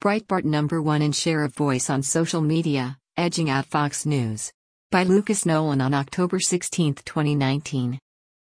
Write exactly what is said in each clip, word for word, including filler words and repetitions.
Breitbart number one in share of voice on social media, edging out Fox News. By Lucas Nolan on October sixteenth, twenty nineteen.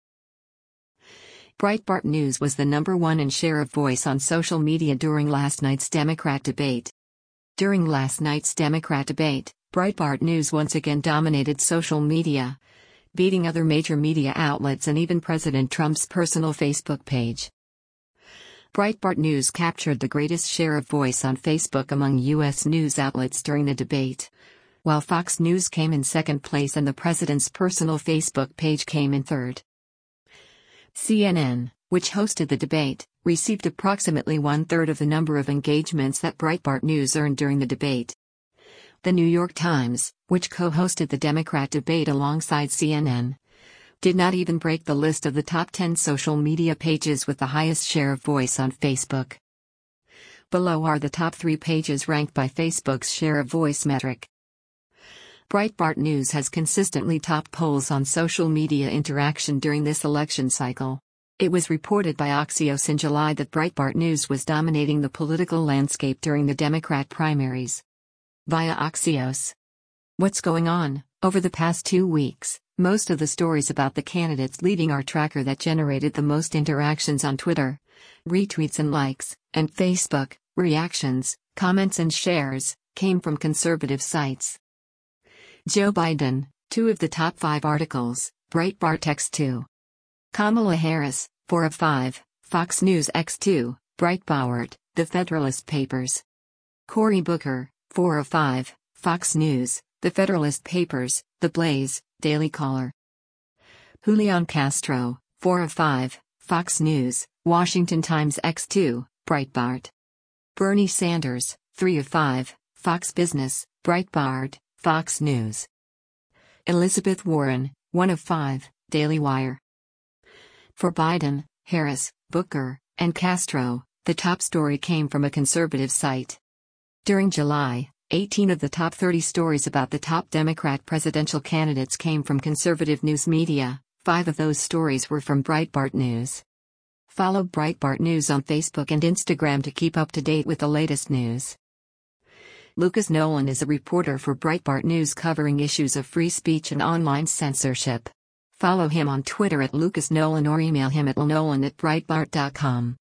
Breitbart News was the number one in share of voice on social media during last night's Democrat debate. During last night's Democrat debate, Breitbart News once again dominated social media, beating other major media outlets and even President Trump's personal Facebook page. Breitbart News captured the greatest share of voice on Facebook among U S news outlets during the debate, while Fox News came in second place and the president's personal Facebook page came in third. C N N, which hosted the debate, received approximately one-third of the number of engagements that Breitbart News earned during the debate. The New York Times, which co-hosted the Democrat debate alongside C N N, did not even break the list of the top ten social media pages with the highest share of voice on Facebook. Below are the top three pages ranked by Facebook's share of voice metric. Breitbart News has consistently topped polls on social media interaction during this election cycle. It was reported by Axios in July that Breitbart News was dominating the political landscape during the Democrat primaries. Via Axios. What's going on? Over the past two weeks, most of the stories about the candidates leading our tracker that generated the most interactions on Twitter, retweets and likes, and Facebook, reactions, comments and shares, came from conservative sites. Joe Biden, two of the top five articles, Breitbart X two. Kamala Harris, four of five, Fox News X two, Breitbart, The Federalist Papers. Cory Booker, four of five, Fox News, The Federalist Papers, The Blaze, Daily Caller. Julian Castro, four of five, Fox News, Washington Times X two, Breitbart. Bernie Sanders, three of five, Fox Business, Breitbart, Fox News. Elizabeth Warren, one of five, Daily Wire. For Biden, Harris, Booker, and Castro, the top story came from a conservative site. During July, eighteen of the top thirty stories about the top Democrat presidential candidates came from conservative news media, five of those stories were from Breitbart News. Follow Breitbart News on Facebook and Instagram to keep up to date with the latest news. Lucas Nolan is a reporter for Breitbart News covering issues of free speech and online censorship. Follow him on Twitter at Lucas Nolan or email him at nolan at breitbart dot com.